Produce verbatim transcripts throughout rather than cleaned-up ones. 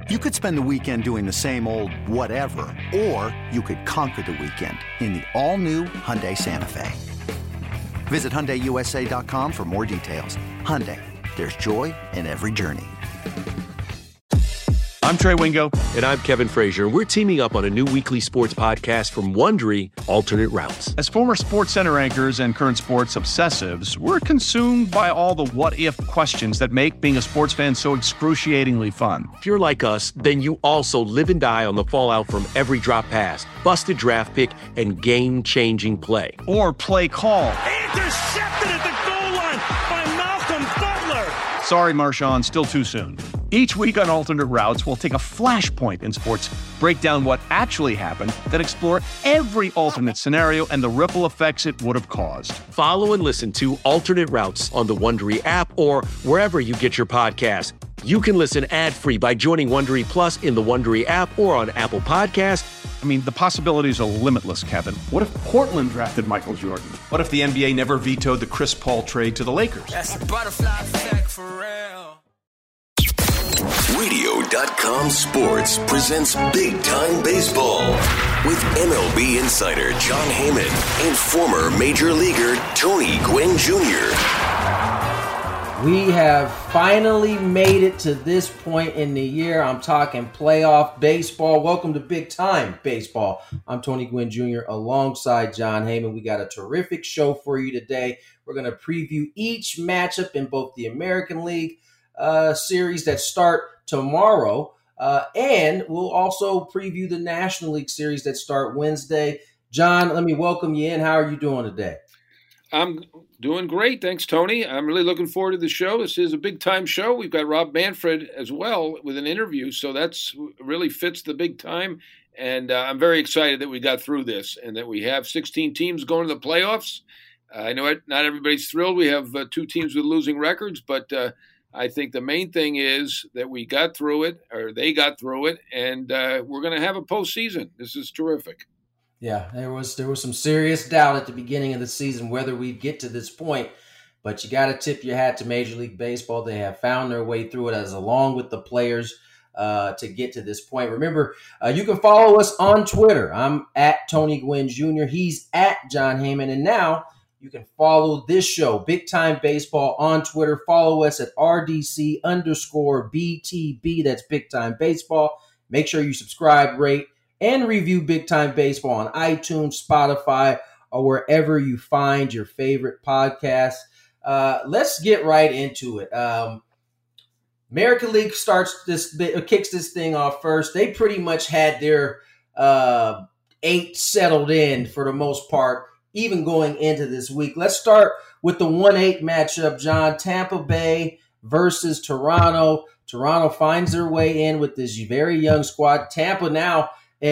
You could spend the weekend doing the same old whatever, or you could conquer the weekend in the all-new Hyundai Santa Fe. Visit Hyundai U S A dot com for more details. Hyundai, there's joy in every journey. I'm Trey Wingo. And I'm Kevin Frazier. We're teaming up on a new weekly sports podcast from Wondery, Alternate Routes. As former Sports Center anchors and current sports obsessives, we're consumed by all the what-if questions that make being a sports fan so excruciatingly fun. If you're like us, then you also live and die on the fallout from every drop pass, busted draft pick, and game-changing play. Or play call. Intercepted at the goal line by Malcolm Butler. Sorry, Marshawn, still too soon. Each week on Alternate Routes, we'll take a flashpoint in sports, break down what actually happened, then explore every alternate scenario and the ripple effects it would have caused. Follow and listen to Alternate Routes on the Wondery app or wherever you get your podcasts. You can listen ad-free by joining Wondery Plus in the Wondery app or on Apple Podcasts. I mean, the possibilities are limitless, Kevin. What if Portland drafted Michael Jordan? What if the N B A never vetoed the Chris Paul trade to the Lakers? That's a butterfly effect for real. Radio dot com Sports presents Big Time Baseball with M L B insider Jon Heyman and former Major Leaguer Tony Gwynn Junior We have finally made it to this point in the year. I'm talking playoff baseball. Welcome to Big Time Baseball. I'm Tony Gwynn Junior alongside Jon Heyman. We got a terrific show for you today. We're going to preview each matchup in both the American League uh, series that start tomorrow, uh, and we'll also preview the National League series that start Wednesday. Jon, let me welcome you in. How are you doing today? I'm doing great. Thanks, Tony. I'm really looking forward to the show. This is a big-time show. We've got Rob Manfred as well with an interview, so that's really fits the big time. And uh, I'm very excited that we got through this and that we have sixteen teams going to the playoffs. Uh, I know it, not everybody's thrilled. We have uh, two teams with losing records, but uh, I think the main thing is that we got through it, or they got through it, and uh, we're going to have a postseason. This is terrific. Yeah, there was there was some serious doubt at the beginning of the season whether we'd get to this point, but you got to tip your hat to Major League Baseball. They have found their way through it, as along with the players, uh, to get to this point. Remember, uh, you can follow us on Twitter. I'm at Tony Gwynn Junior He's at Jon Heyman, and now you can follow this show, Big Time Baseball, on Twitter. Follow us at R D C underscore B T B. That's Big Time Baseball. Make sure you subscribe, rate, and review Big Time Baseball on iTunes, Spotify, or wherever you find your favorite podcasts. Uh, let's get right into it. Um, American League starts this, kicks this thing off first. They pretty much had their uh, eight settled in for the most part, even going into this week. Let's start with the one eight matchup, Jon. Tampa Bay versus Toronto. Toronto finds their way in with this very young squad. Tampa now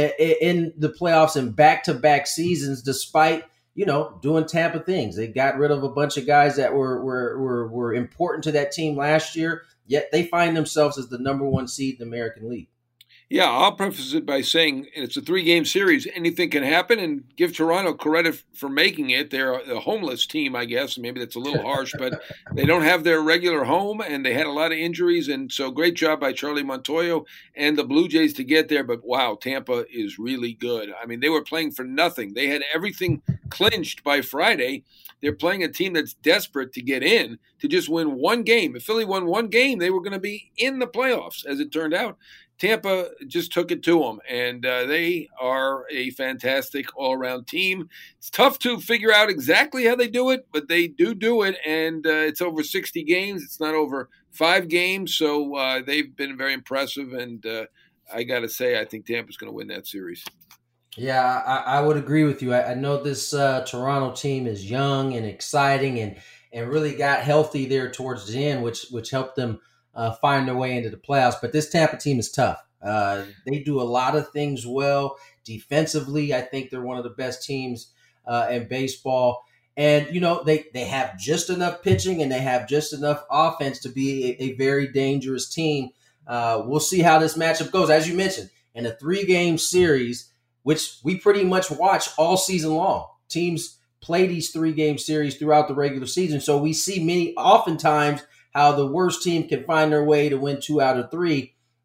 in the playoffs in back-to-back seasons, despite, you know, doing Tampa things. They got rid of a bunch of guys that were were were, were important to that team last year, yet they find themselves as the number one seed in the American League. Yeah, I'll preface it by saying it's a three-game series. Anything can happen, and give Toronto credit for making it. They're a homeless team, I guess. Maybe that's a little harsh, but they don't have their regular home, and they had a lot of injuries. And so great job by Charlie Montoyo and the Blue Jays to get there. But, wow, Tampa is really good. I mean, they were playing for nothing. They had everything clinched by Friday. They're playing a team that's desperate to get in, to just win one game. If Philly won one game, they were going to be in the playoffs, as it turned out. Tampa just took it to them, and uh, they are a fantastic all-around team. It's tough to figure out exactly how they do it, but they do do it, and uh, it's over sixty games. It's not over five games, so uh, they've been very impressive, and uh, I got to say, I think Tampa's going to win that series. Yeah, I, I would agree with you. I, I know this uh, Toronto team is young and exciting and and really got healthy there towards the end, which which helped them uh, find their way into the playoffs. But this Tampa team is tough. Uh, they do a lot of things well. Defensively, I think they're one of the best teams uh, in baseball. And, you know, they, they have just enough pitching and they have just enough offense to be a, a very dangerous team. Uh, we'll see how this matchup goes. As you mentioned, in a three-game series, which we pretty much watch all season long. Teams play these three-game series throughout the regular season. So we see many, oftentimes, how the worst team can find their way to win two out of three.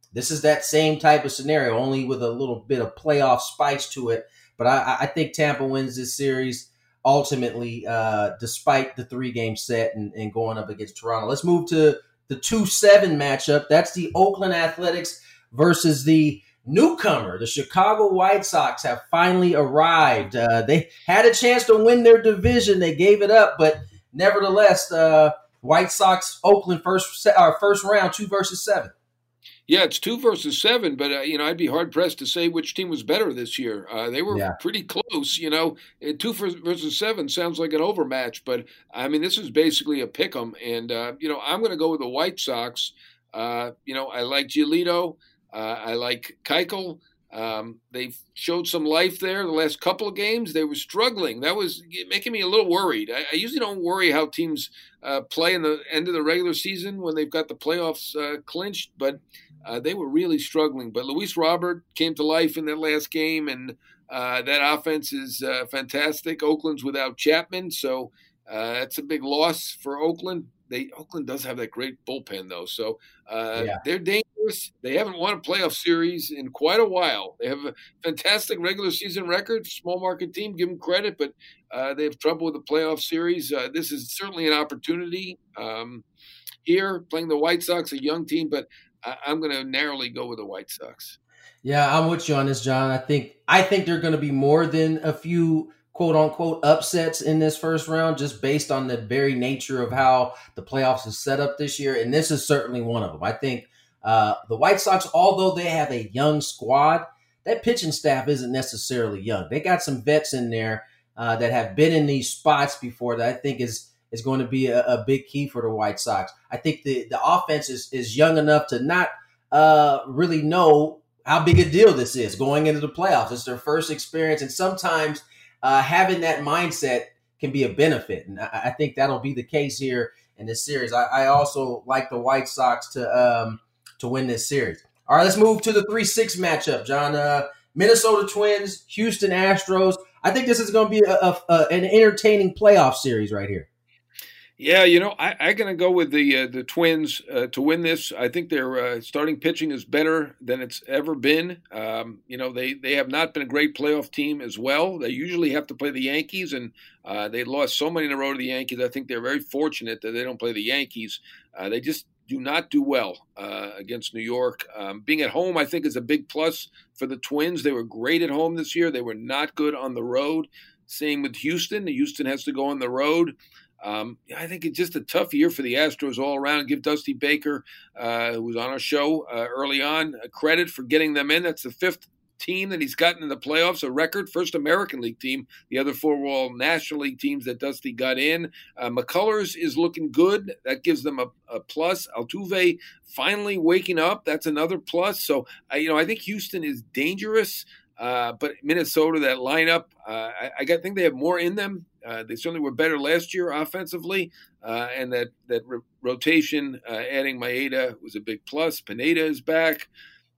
this is that same type of scenario, only with a little bit of playoff spice to it. But I, I think Tampa wins this series ultimately, uh, despite the three-game set and, and going up against Toronto. Let's move to the two seven matchup. That's the Oakland Athletics versus the newcomer. The Chicago White Sox have finally arrived. Uh, they had a chance to win their division. They gave it up, but nevertheless, uh, White Sox, Oakland first uh, first round, two versus seven. Yeah, it's two versus seven, but, uh, you know, I'd be hard-pressed to say which team was better this year. Uh, they were yeah. pretty close, you know. Two versus seven sounds like an overmatch, but, I mean, this is basically a pick-em. And, uh, you know, I'm going to go with the White Sox. Uh, you know, I like Giolito. Uh, I like Keuchel. Um, they've showed some life there the last couple of games. They were struggling. That was making me a little worried. I, I usually don't worry how teams uh, play in the end of the regular season when they've got the playoffs uh, clinched, but uh, they were really struggling. But Luis Robert came to life in that last game, and uh, that offense is uh, fantastic. Oakland's without Chapman, so uh, that's a big loss for Oakland. They Oakland does have that great bullpen, though, so uh, yeah. they're dangerous. They haven't won a playoff series in quite a while. They have a fantastic regular season record, small market team, give them credit, but uh, they have trouble with the playoff series. Uh, this is certainly an opportunity um, here, playing the White Sox, a young team, but I- I'm going to narrowly go with the White Sox. Yeah, I'm with you on this, John. I think I think there are going to be more than a few quote-unquote upsets in this first round, just based on the very nature of how the playoffs is set up this year, and this is certainly one of them. I think uh, the White Sox, although they have a young squad, that pitching staff isn't necessarily young. They got some vets in there uh, that have been in these spots before that I think is is going to be a, a big key for the White Sox. I think the, the offense is, is young enough to not uh, really know how big a deal this is going into the playoffs. It's their first experience, and sometimes – Uh, having that mindset can be a benefit. And I, I think that'll be the case here in this series. I, I also like the White Sox to um, to win this series. All right, let's move to the three six matchup, John. Uh, Minnesota Twins, Houston Astros. I think this is going to be a, a, a, an entertaining playoff series right here. Yeah, you know, I, I'm going to go with the uh, the Twins uh, to win this. I think their uh, starting pitching is better than it's ever been. Um, you know, they, they have not been a great playoff team as well. They usually have to play the Yankees, and uh, they lost so many in a row to the Yankees. I think they're very fortunate that they don't play the Yankees. Uh, they just do not do well uh, against New York. Um, being at home, I think, is a big plus for the Twins. They were great at home this year. They were not good on the road. Same with Houston. Houston has to go on the road. Um, I think it's just a tough year for the Astros all around. Give Dusty Baker, uh, who was on our show uh, early on, a credit for getting them in. That's the fifth team that he's gotten in the playoffs, a record. First American League team. The other four were all National League teams that Dusty got in. Uh, McCullers is looking good. That gives them a, a plus. Altuve finally waking up. That's another plus. So, uh, you know, I think Houston is dangerous. Uh, but Minnesota, that lineup, uh, I, I think they have more in them. Uh, they certainly were better last year offensively, uh, and that that re- rotation, uh, adding Maeda was a big plus. Pineda is back.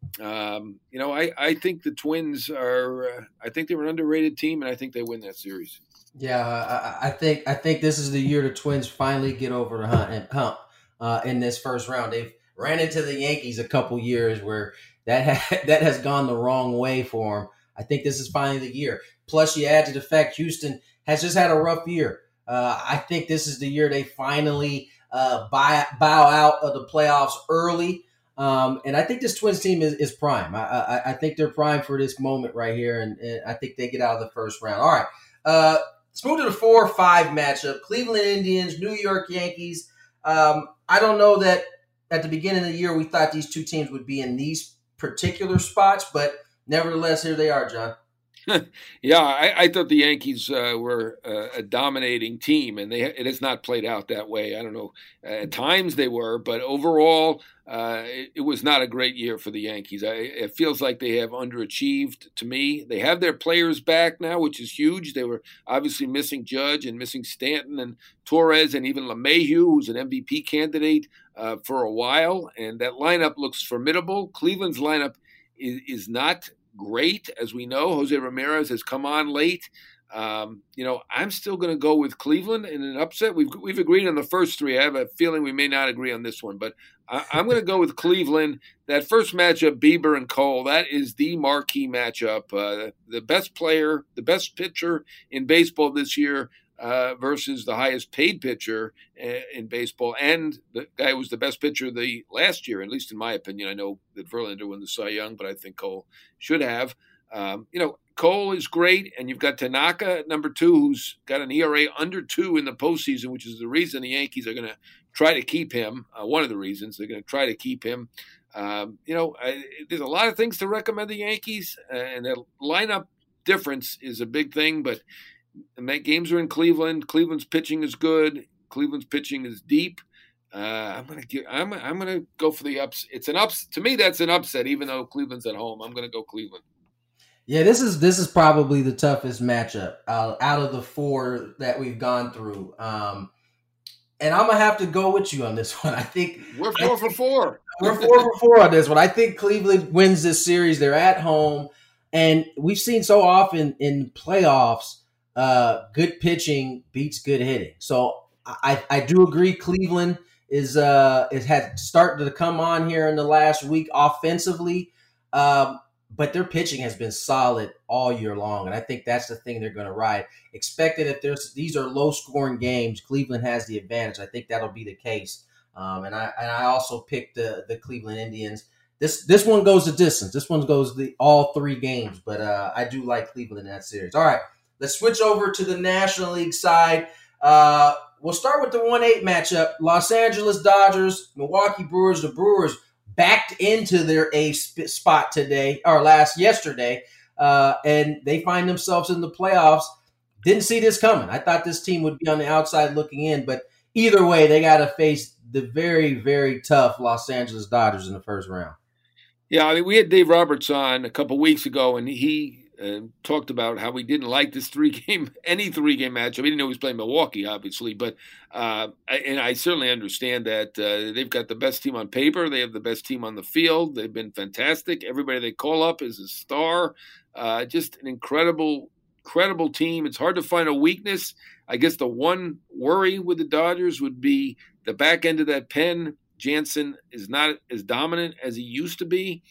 Um, you know, I, I think the Twins are. Uh, I think they're an underrated team, and I think they win that series. Yeah, I, I think I think this is the year the Twins finally get over the hump, and hump uh, in this first round. They've ran into the Yankees a couple years where that ha- that has gone the wrong way for them. I think this is finally the year. Plus, you add to the fact Houston has just had a rough year. Uh, I think this is the year they finally uh, buy, bow out of the playoffs early. Um, and I think this Twins team is, is prime. I, I, I think they're prime for this moment right here, and, and I think they get out of the first round. All right, uh, let's move to the four five matchup. Cleveland Indians, New York Yankees. Um, I don't know that at the beginning of the year we thought these two teams would be in these particular spots, but nevertheless, here they are, John. Yeah, I, I thought the Yankees uh, were uh, a dominating team, and they it has not played out that way. I don't know. At times they were, but overall, uh, it, it was not a great year for the Yankees. I, it feels like they have underachieved to me. They have their players back now, which is huge. They were obviously missing Judge and missing Stanton and Torres and even LeMahieu, who's an M V P candidate uh, for a while, and that lineup looks formidable. Cleveland's lineup is, is not great, as we know. Jose Ramirez has come on late. Um, you know, I'm still going to go with Cleveland in an upset. We've we've agreed on the first three. I have a feeling we may not agree on this one, but I, I'm going to go with Cleveland. That first matchup, Bieber and Cole, that is the marquee matchup. Uh, the best player, the best pitcher in baseball this year uh, versus the highest paid pitcher in baseball, and the guy who was the best pitcher the last year, at least in my opinion. I know that Verlander won the Cy Young, but I think Cole should have. Um, you know, Cole is great, and you've got Tanaka at number two, who's got an E R A under two in the postseason, which is the reason the Yankees are going to try to keep him. Uh, one of the reasons they're going to try to keep him. Um, you know, I, there's a lot of things to recommend the Yankees, and the lineup difference is a big thing. But the games are in Cleveland. Cleveland's pitching is good. Cleveland's pitching is deep. Uh, I'm gonna get. I'm. I'm gonna go for the ups. It's an ups. To me, that's an upset, even though Cleveland's at home. I'm gonna go Cleveland. Yeah, this is this is probably the toughest matchup uh, out of the four that we've gone through. Um, and I'm gonna have to go with you on this one. I think we're four think, for four. We're four for four on this one. I think Cleveland wins this series. They're at home, and we've seen so often in playoffs, uh, good pitching beats good hitting. So I, I do agree. Cleveland is uh it had started to come on here in the last week offensively. Um, But their pitching has been solid all year long, and I think that's the thing they're going to ride. Expected if there's these are low-scoring games, Cleveland has the advantage. I think that'll be the case. Um, and I and I also picked the the Cleveland Indians. This this one goes the distance. This one goes the all three games, but uh, I do like Cleveland in that series. All right, let's switch over to the National League side. Uh, we'll start with the one eight matchup: Los Angeles Dodgers, Milwaukee Brewers. The Brewers backed into their A spot today or last yesterday, uh, and they find themselves in the playoffs. Didn't see this coming. I thought this team would be on the outside looking in, but either way, they got to face the very, very tough Los Angeles Dodgers in the first round. Yeah, I mean, we had Dave Roberts on a couple weeks ago, and he uh, talked about how he didn't like this three-game, any three-game matchup. He didn't know he was playing Milwaukee, obviously, but uh, and I certainly understand that uh, they've got the best team on paper. They have the best team on the field. They've been fantastic. Everybody they call up is a star. Uh, just an incredible, incredible team. It's hard to find a weakness. I guess the one worry with the Dodgers would be the back end of that pen. Jansen is not as dominant as he used to be.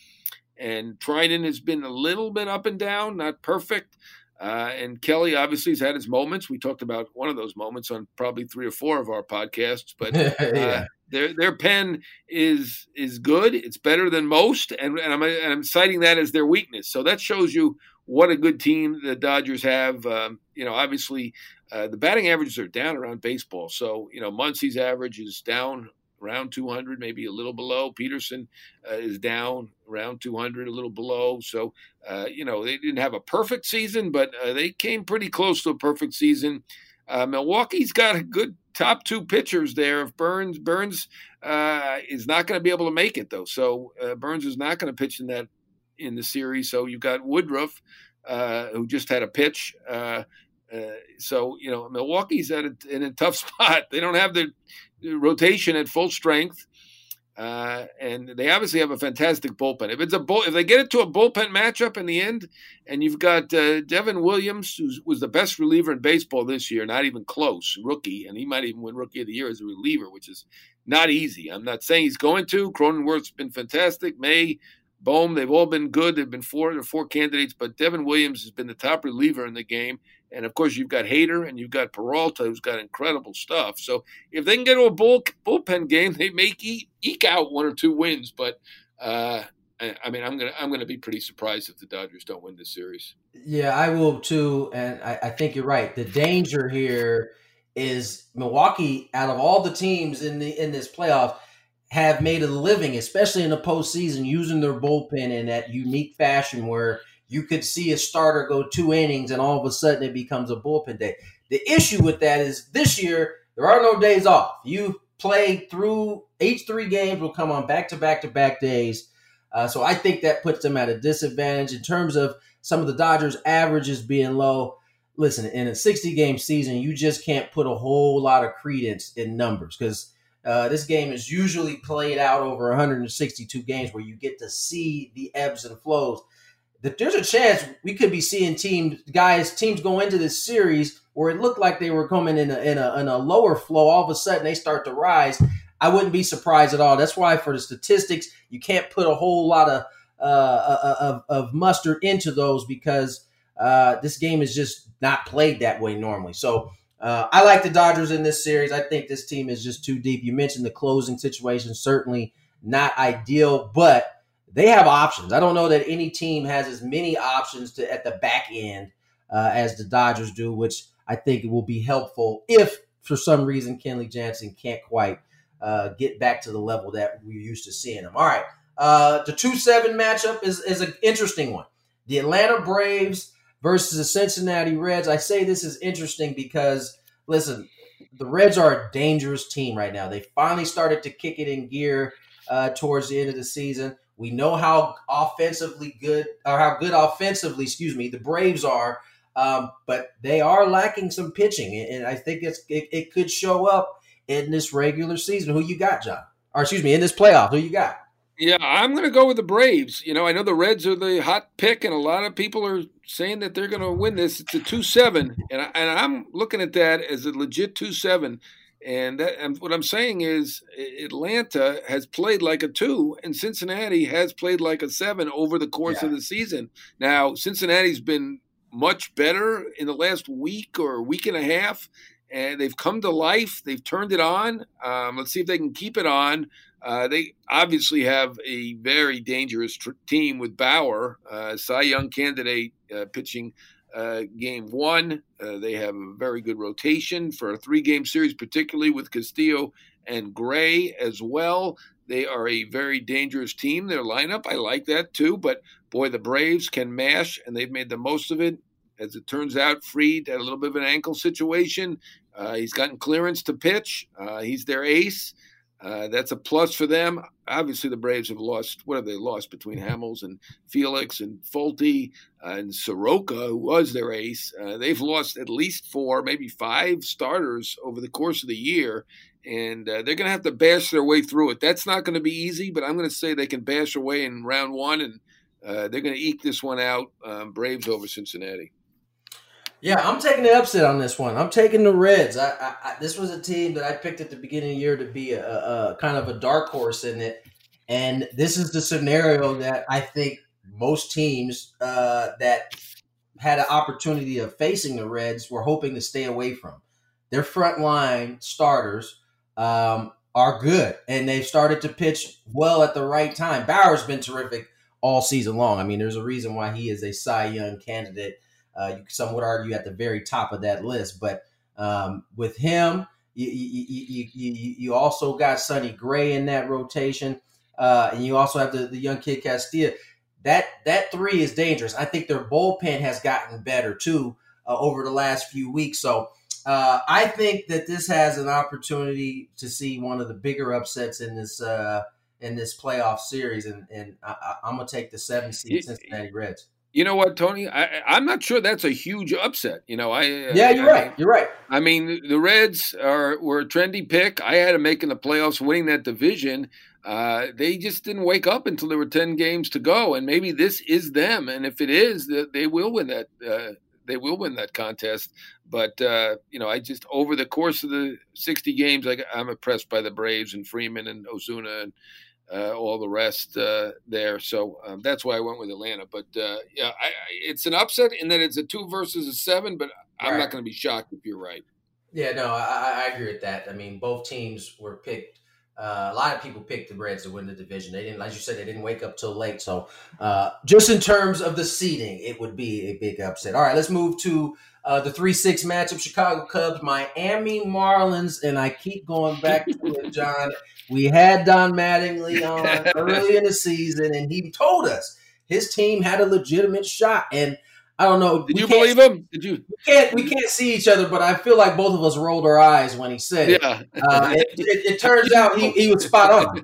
And Trinan has been a little bit up and down, not perfect. Uh, and Kelly obviously has had his moments. We talked about one of those moments on probably three or four of our podcasts. But uh, yeah. their their pen is is good. It's better than most, and, and I'm and I'm citing that as their weakness. So that shows you what a good team the Dodgers have. Um, you know, obviously uh, the batting averages are down around baseball. So you know, Muncy's average is down around two hundred, maybe a little below. Peterson uh, is down around two hundred, a little below. So, uh, you know, they didn't have a perfect season, but uh, they came pretty close to a perfect season. Uh, Milwaukee's got a good top two pitchers there. If Burns, Burns uh, is not going to be able to make it, though. So uh, Burns is not going to pitch in that in the series. So you've got Woodruff, uh, who just had a pitch. Uh, uh, so, you know, Milwaukee's at a, in a tough spot. They don't have the rotation at full strength, uh, and they obviously have a fantastic bullpen. If it's a bull, if they get it to a bullpen matchup in the end, and you've got uh, Devin Williams, who was the best reliever in baseball this year, not even close, rookie, and he might even win Rookie of the Year as a reliever, which is not easy. I'm not saying he's going to. Cronenworth's been fantastic. May, Bohm, they've all been good. They've been four or four candidates, but Devin Williams has been the top reliever in the game. And, of course, you've got Hader and you've got Peralta, who's got incredible stuff. So if they can get to a bull, bullpen game, they may eke, eke out one or two wins. But, uh, I mean, I'm going to I'm gonna be pretty surprised if the Dodgers don't win this series. Yeah, I will too. And I, I think you're right. The danger here is Milwaukee, out of all the teams in the in this playoff, have made a living, especially in the postseason, using their bullpen in that unique fashion where you could see a starter go two innings and all of a sudden it becomes a bullpen day. The issue with that is this year, there are no days off. You play through each three games will come on back-to-back-to-back days. Uh, so I think that puts them at a disadvantage in terms of some of the Dodgers' averages being low. Listen, in a sixty-game season, you just can't put a whole lot of credence in numbers because uh, this game is usually played out over one hundred sixty-two games where you get to see the ebbs and flows. that there's a chance we could be seeing teams, guys, teams go into this series where it looked like they were coming in a, in a, in a lower flow. All of a sudden, they start to rise. I wouldn't be surprised at all. That's why for the statistics, you can't put a whole lot of uh, of, of mustard into those because uh, this game is just not played that way normally. So uh, I like the Dodgers in this series. I think this team is just too deep. You mentioned the closing situation, certainly not ideal, but they have options. I don't know that any team has as many options to at the back end uh, as the Dodgers do, which I think will be helpful if for some reason Kenley Jansen can't quite uh, get back to the level that we're used to seeing him. All right. Uh, the two seven matchup is, is an interesting one. The Atlanta Braves versus the Cincinnati Reds. I say this is interesting because, listen, the Reds are a dangerous team right now. They finally started to kick it in gear uh, towards the end of the season. We know how offensively good, or how good offensively, excuse me, the Braves are, um, but they are lacking some pitching, and I think it's it, it could show up in this regular season. Who you got, John? Or excuse me, in this playoff, who you got? Yeah, I'm going to go with the Braves. You know, I know the Reds are the hot pick, and a lot of people are saying that they're going to win this. It's a two seven, and, I, and I'm looking at that as a legit two seven. And, that, and what I'm saying is Atlanta has played like a two, and Cincinnati has played like a seven over the course yeah. of the season. Now, Cincinnati's been much better in the last week or week and a half, and they've come to life. They've turned it on. Um, let's see if they can keep it on. Uh, they obviously have a very dangerous tr- team with Bauer, uh, Cy Young candidate, uh, pitching uh, game one. Uh, they have a very good rotation for a three-game series, particularly with Castillo and Gray as well. They are a very dangerous team. Their lineup, I like that too. But, boy, the Braves can mash, and they've made the most of it. As it turns out, Fried had a little bit of an ankle situation. Uh, he's gotten clearance to pitch. Uh, he's their ace. Uh, that's a plus for them. Obviously, the Braves have lost. What have they lost between Hamels and Felix and Fulte uh, and Soroka, who was their ace? Uh, they've lost at least four, maybe five starters over the course of the year, and uh, they're going to have to bash their way through it. That's not going to be easy, but I'm going to say they can bash away in round one, and uh, they're going to eke this one out. Um, Braves over Cincinnati. Yeah, I'm taking the upset on this one. I'm taking the Reds. I, I, I, this was a team that I picked at the beginning of the year to be a, a, a kind of a dark horse in it, and this is the scenario that I think most teams uh, that had an opportunity of facing the Reds were hoping to stay away from. Their frontline starters um, are good, and they've started to pitch well at the right time. Bauer's been terrific all season long. I mean, there's a reason why he is a Cy Young candidate. Uh, you, some would argue at the very top of that list, but um, with him, you, you, you, you, you also got Sonny Gray in that rotation, uh, and you also have the, the young kid Castillo. That that three is dangerous. I think their bullpen has gotten better too uh, over the last few weeks. So uh, I think that this has an opportunity to see one of the bigger upsets in this uh, in this playoff series, and, and I, I, I'm gonna take the seven seed Cincinnati Reds. You know what, Tony? I, I'm not sure that's a huge upset. You know, I yeah, you're I, right. You're right. I mean, the Reds are were a trendy pick. I had them making the playoffs, winning that division. Uh, they just didn't wake up until there were ten games to go, and maybe this is them. And if it is, they will win that. Uh, they will win that contest. But uh, you know, I just over the course of the sixty games, I, I'm impressed by the Braves and Freeman and Ozuna and. Uh, all the rest uh, there. So um, that's why I went with Atlanta. But, uh, yeah, I, I, it's an upset in that it's a two versus a seven, but I'm right. not going to be shocked if you're right. Yeah, no, I, I agree with that. I mean, both teams were picked. Uh, a lot of people picked the Reds to win the division. They didn't, as you said, they didn't wake up till late. So uh, just in terms of the seeding, it would be a big upset. All right, let's move to uh, the three six matchup, Chicago Cubs, Miami Marlins, and I keep going back to it, John. We had Don Mattingly on early in the season, and he told us his team had a legitimate shot. And I don't know. Did you believe him? Did you? We can't. We can't see each other, but I feel like both of us rolled our eyes when he said it. Yeah. Uh, it, it, it turns out he, he was spot on.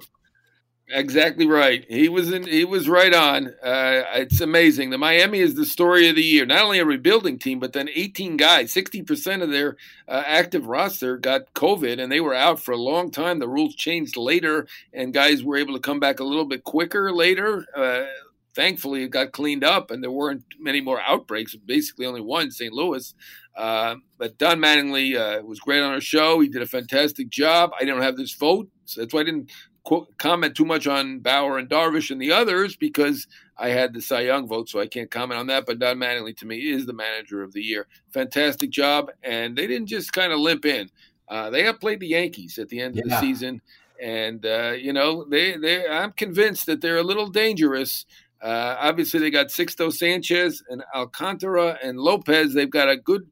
Exactly right. He was in. He was right on. Uh, it's amazing. The Miami is the story of the year. Not only a rebuilding team, but then eighteen guys, sixty percent of their uh, active roster got COVID, and they were out for a long time. The rules changed later, and guys were able to come back a little bit quicker later. Uh, thankfully it got cleaned up and there weren't many more outbreaks. Basically, only one, Saint Louis. Uh, but Don Mattingly uh, was great on our show. He did a fantastic job. I don't have this vote, so that's why I didn't quote, comment too much on Bauer and Darvish and the others, because I had the Cy Young vote, so I can't comment on that. But Don Mattingly, to me, is the manager of the year. Fantastic job, and they didn't just kind of limp in. Uh, they outplayed the Yankees at the end of yeah. the season, and uh, you know they they. I'm convinced that they're a little dangerous. Uh, obviously, they got Sixto Sanchez and Alcantara and Lopez. They've got a good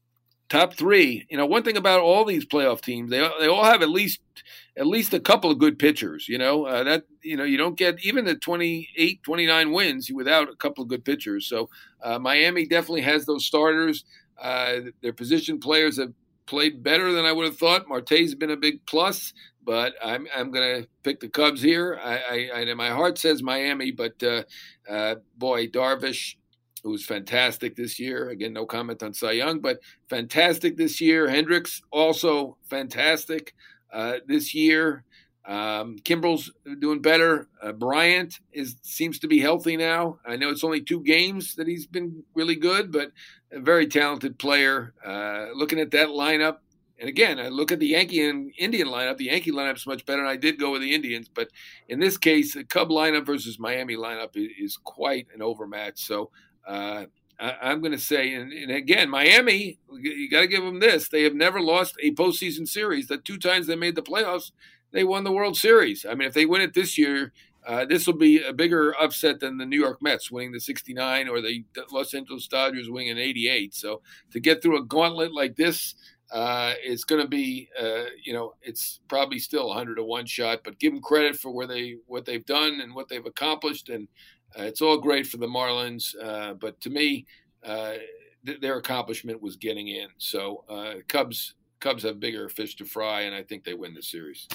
top three. You know, one thing about all these playoff teams, they they all have at least at least a couple of good pitchers. You know uh, that you know you don't get even the twenty-eight, twenty-nine wins without a couple of good pitchers. So uh, Miami definitely has those starters. Uh, their position players have played better than I would have thought. Marte's been a big plus, but I'm I'm going to pick the Cubs here. I, I, I my heart says Miami, but uh, uh, boy, Darvish, who was fantastic this year. Again, no comment on Cy Young, but fantastic this year. Hendricks also fantastic uh, this year. Um, Kimbrel's doing better. Uh, Bryant is seems to be healthy now. I know it's only two games that he's been really good, but a very talented player. Uh, looking at that lineup, and again, I look at the Yankee and Indian lineup. The Yankee lineup is much better, and I did go with the Indians. But in this case, the Cub lineup versus Miami lineup is, is quite an overmatch. So uh, I, I'm going to say, and, and again, Miami, you got to give them this. They have never lost a postseason series. The two times they made the playoffs, they won the World Series. I mean, if they win it this year, uh, this will be a bigger upset than the New York Mets winning the sixty-nine or the Los Angeles Dodgers winning an eighty-eight. So to get through a gauntlet like this, uh, it's going to be, uh, you know, it's probably still a hundred to one shot. But give them credit for where they what they've done and what they've accomplished, and uh, it's all great for the Marlins. Uh, but to me, uh, th- their accomplishment was getting in. So uh, Cubs. Cubs have bigger fish to fry, and I think they win the series.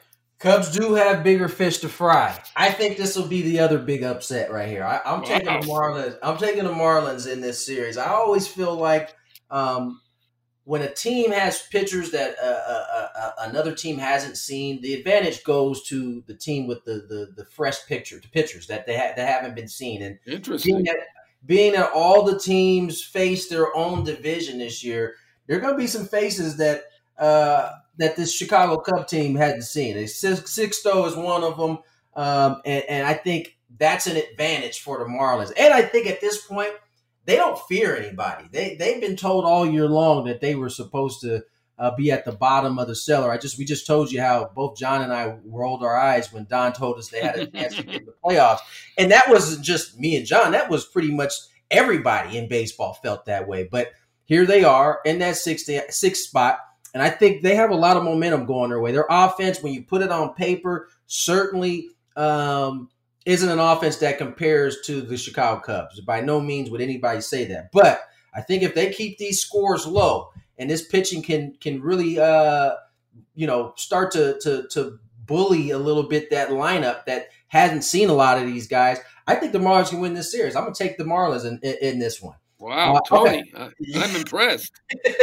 Cubs do have bigger fish to fry. I think this will be the other big upset right here. I, I'm wow. taking the Marlins. I'm taking the Marlins in this series. I always feel like um, when a team has pitchers that uh, uh, uh, another team hasn't seen, the advantage goes to the team with the the, the fresh pitcher, the pitchers that they ha- that haven't been seen. And interesting. Being that, being that all the teams face their own division this year, there are going to be some faces that uh, that this Chicago Cub team hadn't seen. Sixto is one of them, um, and, and I think that's an advantage for the Marlins. And I think at this point, they don't fear anybody. They they've been told all year long that they were supposed to uh, be at the bottom of the cellar. I just we just told you how both John and I rolled our eyes when Don told us they had a chance to get in the playoffs, and that wasn't just me and John. That was pretty much everybody in baseball felt that way, but. Here they are in that sixth, sixth spot, and I think they have a lot of momentum going their way. Their offense, when you put it on paper, certainly um, isn't an offense that compares to the Chicago Cubs. By no means would anybody say that. But I think if they keep these scores low and this pitching can can really, uh, you know, start to, to to bully a little bit that lineup that hasn't seen a lot of these guys, I think the Marlins can win this series. I'm going to take the Marlins in, in, in this one. Wow, uh, Tony, okay. I'm impressed.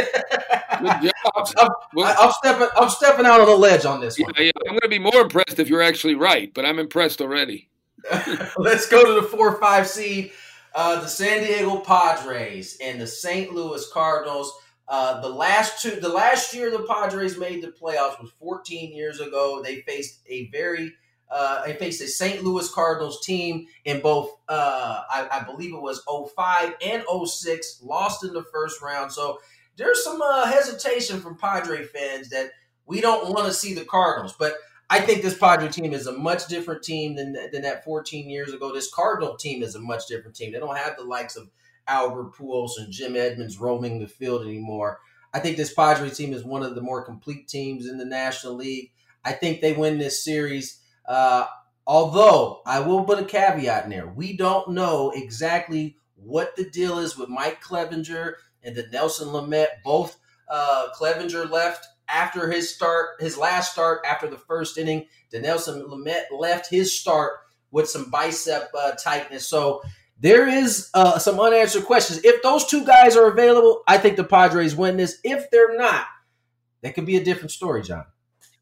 Good job. I'm, I'm, I'm stepping. I'm stepping out on the ledge on this yeah, one. Yeah, I'm going to be more impressed if you're actually right, but I'm impressed already. Let's go to the four or five seed, uh, the San Diego Padres and the Saint Louis Cardinals. Uh, the last two, the last year the Padres made the playoffs was fourteen years ago. They faced a very Uh, they faced a Saint Louis Cardinals team in both, uh, I, I believe it was oh five and oh six, lost in the first round. So there's some uh, hesitation from Padre fans that we don't want to see the Cardinals. But I think this Padre team is a much different team than, than that fourteen years ago. This Cardinal team is a much different team. They don't have the likes of Albert Pujols and Jim Edmonds roaming the field anymore. I think this Padre team is one of the more complete teams in the National League. I think they win this series. Uh, although I will put a caveat in there. We don't know exactly what the deal is with Mike Clevinger and the Nelson Lamet. Both uh, Clevinger left after his start, his last start after the first inning. The Nelson Lamet left his start with some bicep uh, tightness. So there is uh, some unanswered questions. If those two guys are available, I think the Padres win this. If they're not, that could be a different story, John.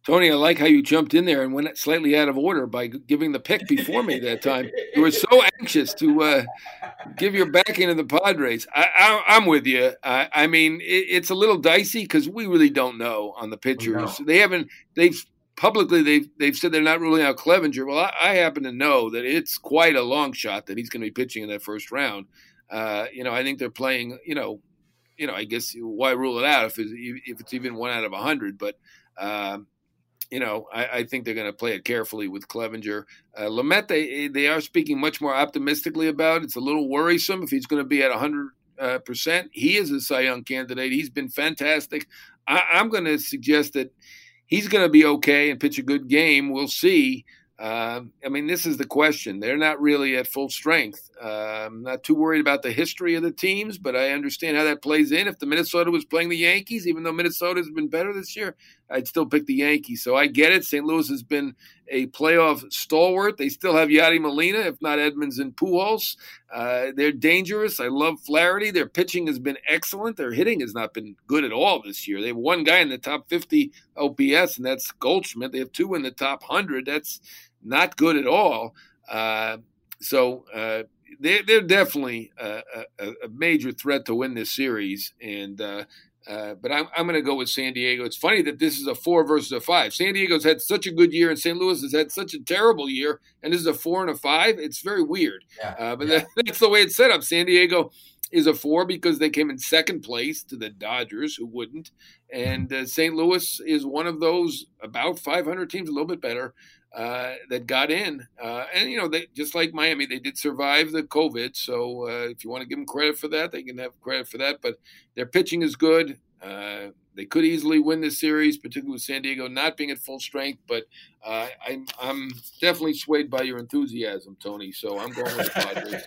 Tony, I like how you jumped in there and went slightly out of order by giving the pick before me that time. You were so anxious to uh, give your backing to the Padres. I, I, I'm with you. I, I mean, it, it's a little dicey because we really don't know on the pitchers. They haven't. They've publicly they've they've said they're not ruling out Clevenger. Well, I, I happen to know that it's quite a long shot that he's going to be pitching in that first round. Uh, you know, I think they're playing. You know, you know. I guess why rule it out if it's, if it's even one out of a hundred, but. Um, You know, I, I think they're going to play it carefully with Clevenger. Uh, Lamet, they, they are speaking much more optimistically about. It's a little worrisome if he's going to be at one hundred percent. He is a Cy Young candidate. He's been fantastic. I, I'm going to suggest that he's going to be okay and pitch a good game. We'll see. Uh, I mean, this is the question. They're not really at full strength. Uh, I'm not too worried about the history of the teams, but I understand how that plays in. If the Minnesota was playing the Yankees, even though Minnesota's been better this year, I'd still pick the Yankees. So I get it. Saint Louis has been a playoff stalwart. They still have Yadi Molina, if not Edmonds and Pujols. Uh, they're dangerous. I love Flaherty. Their pitching has been excellent. Their hitting has not been good at all this year. They have one guy in the top fifty O P S, and that's Goldschmidt. They have two in the top one hundred. That's not good at all. Uh, so uh, they're, they're definitely a, a, a major threat to win this series. And uh, uh, but I'm, I'm going to go with San Diego. It's funny that this is a four versus a five. San Diego's had such a good year, and Saint Louis has had such a terrible year, and this is a four and a five. It's very weird. Yeah. Uh, but yeah. that, that's the way it's set up. San Diego is a four because they came in second place to the Dodgers, who wouldn't. And uh, Saint Louis is one of those about five hundred teams, a little bit better, uh, that got in. Uh, and, you know, they just like Miami, they did survive the COVID. So uh, if you want to give them credit for that, they can have credit for that. But their pitching is good. Uh, they could easily win this series, particularly with San Diego not being at full strength. But uh, I'm, I'm definitely swayed by your enthusiasm, Tony. So I'm going with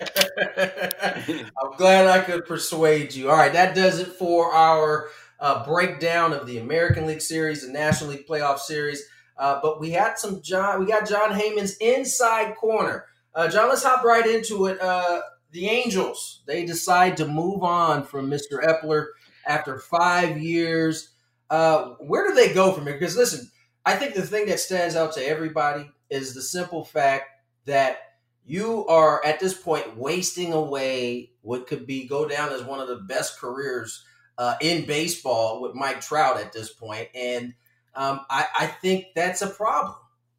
the Padres. I'm glad I could persuade you. All right, that does it for our uh, breakdown of the American League Series and National League Playoff Series. Uh, but we had some John. We got Jon Heyman's Inside Corner. Uh, John, let's hop right into it. Uh, the Angels, they decide to move on from Mister Epler after five years. Uh, where do they go from here? Because listen, I think the thing that stands out to everybody is the simple fact that you are at this point wasting away what could be go down as one of the best careers uh, in baseball with Mike Trout at this point. And um, I, I think that's a problem.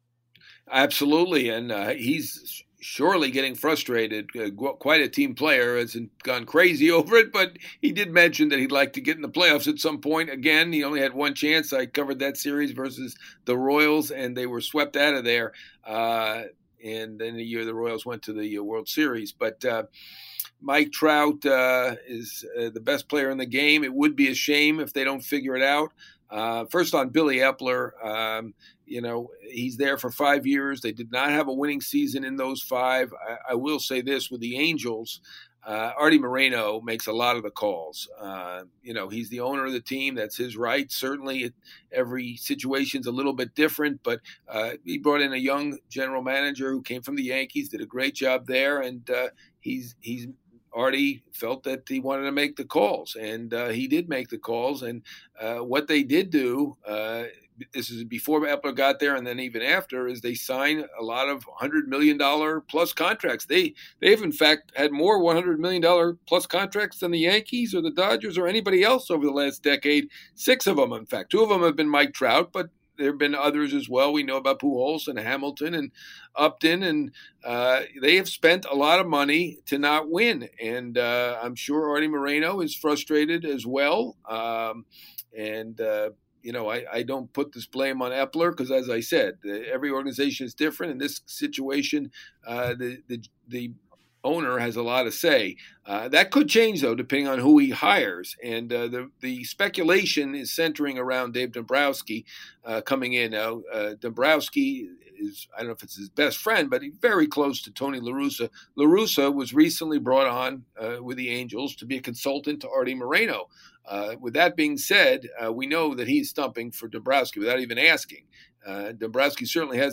Absolutely. And uh, he's surely getting frustrated. Uh, quite a team player, hasn't gone crazy over it, but he did mention that he'd like to get in the playoffs at some point. Again, he only had one chance. I covered that series versus the Royals, and they were swept out of there. Uh, and then the year the Royals went to the World Series. But uh, Mike Trout uh, is uh, the best player in the game. It would be a shame if they don't figure it out. Uh, first on Billy Epler, um, you know, he's there for five years. They did not have a winning season in those five. I, I will say this with the Angels, uh, Artie Moreno makes a lot of the calls. Uh, you know, he's the owner of the team. That's his right. Certainly it, every situation's a little bit different, but uh, he brought in a young general manager who came from the Yankees, did a great job there. And uh, he's, he's, Artie felt that he wanted to make the calls, and uh, he did make the calls. And uh, what they did do, uh, this is before Epler got there and then even after, is they signed a lot of one hundred million dollars plus contracts. They, they've, in fact, had more one hundred million dollars plus contracts than the Yankees or the Dodgers or anybody else over the last decade. Six of them, in fact. Two of them have been Mike Trout, but there have been others as well. We know about Pujols and Hamilton and Upton, and uh, they have spent a lot of money to not win. And uh, I'm sure Artie Moreno is frustrated as well. Um, and, uh, you know, I, I don't put this blame on Epler because, as I said, every organization is different. In this situation, uh, the, the, the owner has a lot to say. Uh, that could change, though, depending on who he hires. And uh, the the speculation is centering around Dave Dombrowski uh, coming in. Now, uh, Dombrowski is, I don't know if it's his best friend, but he's very close to Tony La Russa. La Russa was recently brought on uh, with the Angels to be a consultant to Artie Moreno. Uh, with that being said, uh, we know that he's stumping for Dombrowski without even asking. Uh, Dombrowski certainly has the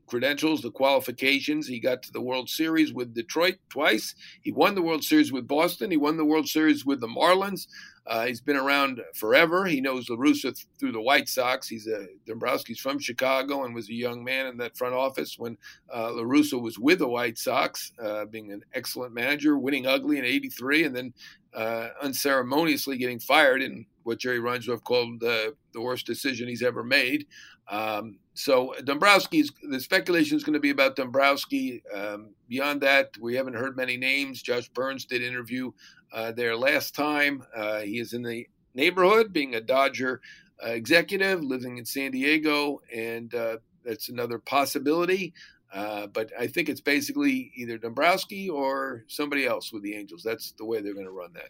credentials, the qualifications. He got to the World Series with Detroit twice. He won the World Series with Boston. He won the World Series with the Marlins. Uh, he's been around forever. He knows La Russa th- through the White Sox. He's a Dombrowski's from Chicago and was a young man in that front office when uh, La Russa was with the White Sox, uh, being an excellent manager, winning ugly in eighty-three, and then uh, unceremoniously getting fired in what Jerry Reinsdorf called uh, the worst decision he's ever made. Um, so Dombrowski's, the speculation is going to be about Dombrowski. Um, beyond that, we haven't heard many names. Josh Burns did interview uh, there last time. Uh, he is in the neighborhood, being a Dodger uh, executive, living in San Diego, and uh, that's another possibility. Uh, but I think it's basically either Dombrowski or somebody else with the Angels. That's the way they're going to run that.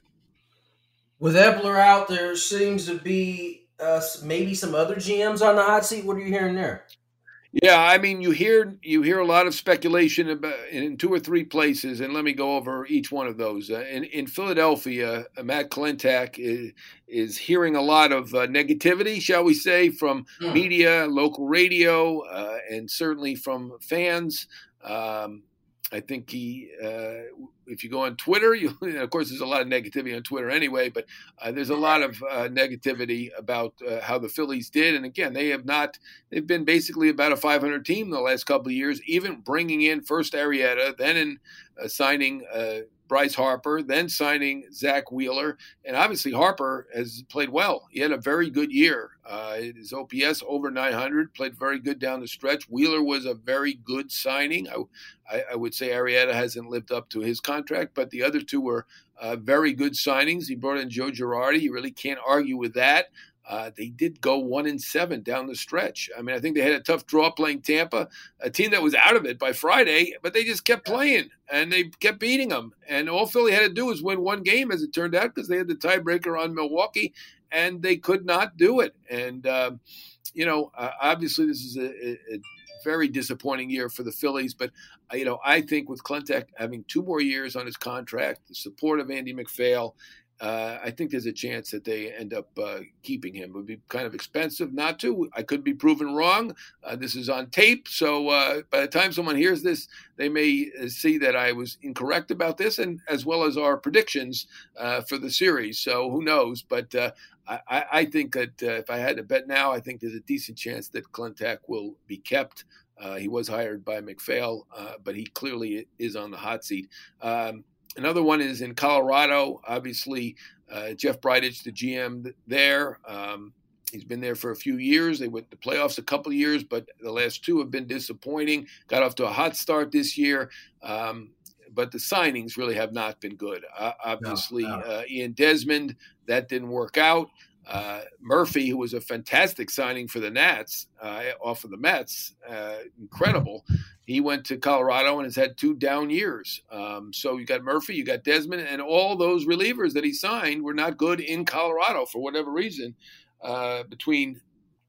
With Epler out, there seems to be uh, maybe some other G Ms on the hot seat. What are you hearing there? Yeah, I mean, you hear you hear a lot of speculation about in two or three places, and let me go over each one of those. Uh, in in Philadelphia, uh, Matt Klentak is, is hearing a lot of uh, negativity, shall we say, from mm. media, local radio, uh, and certainly from fans. Um, I think he, uh, if you go on Twitter, you, of course, there's a lot of negativity on Twitter anyway, but uh, there's a lot of uh, negativity about uh, how the Phillies did. And again, they have not, they've been basically about a five hundred team the last couple of years, even bringing in first Arrieta, then in uh, signing uh, Bryce Harper, then signing Zach Wheeler. And obviously Harper has played well. He had a very good year. Uh, his O P S over nine hundred, played very good down the stretch. Wheeler was a very good signing. I, I, I would say Arrieta hasn't lived up to his contract, but the other two were uh, very good signings. He brought in Joe Girardi. You really can't argue with that. Uh, they did go one and seven down the stretch. I mean, I think they had a tough draw playing Tampa, a team that was out of it by Friday, but they just kept playing and they kept beating them. And all Philly had to do was win one game, as it turned out, because they had the tiebreaker on Milwaukee, and they could not do it. And uh, you know, uh, obviously this is a, a very disappointing year for the Phillies, but you know, I think with Klentak having two more years on his contract, the support of Andy MacPhail, Uh, I think there's a chance that they end up uh, keeping him. It would be kind of expensive not to. I could be proven wrong. Uh, this is on tape, so uh, by the time someone hears this, they may see that I was incorrect about this, and as well as our predictions uh, for the series. So who knows? But uh, I, I think that uh, if I had to bet now, I think there's a decent chance that Klentak will be kept. Uh, he was hired by MacPhail, uh, but he clearly is on the hot seat. Um, Another one is in Colorado. Obviously, uh, Jeff Bridich, the G M there, um, he's been there for a few years. They went to playoffs a couple of years, but the last two have been disappointing. Got off to a hot start this year, um, but the signings really have not been good. Uh, obviously, no, no. Uh, Ian Desmond, that didn't work out. Uh, Murphy, who was a fantastic signing for the Nats uh, off of the Mets, uh, incredible. He went to Colorado and has had two down years. Um, so you got Murphy, you got Desmond, and all those relievers that he signed were not good in Colorado for whatever reason. Uh, between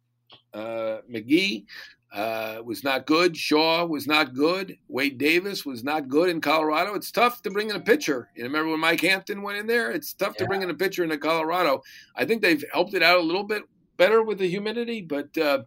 uh, McGee uh, was not good, Shaw was not good, Wade Davis was not good in Colorado. It's tough to bring in a pitcher. You remember when Mike Hampton went in there? It's tough yeah. to bring in a pitcher into Colorado. I think they've helped it out a little bit better with the humidity, but uh,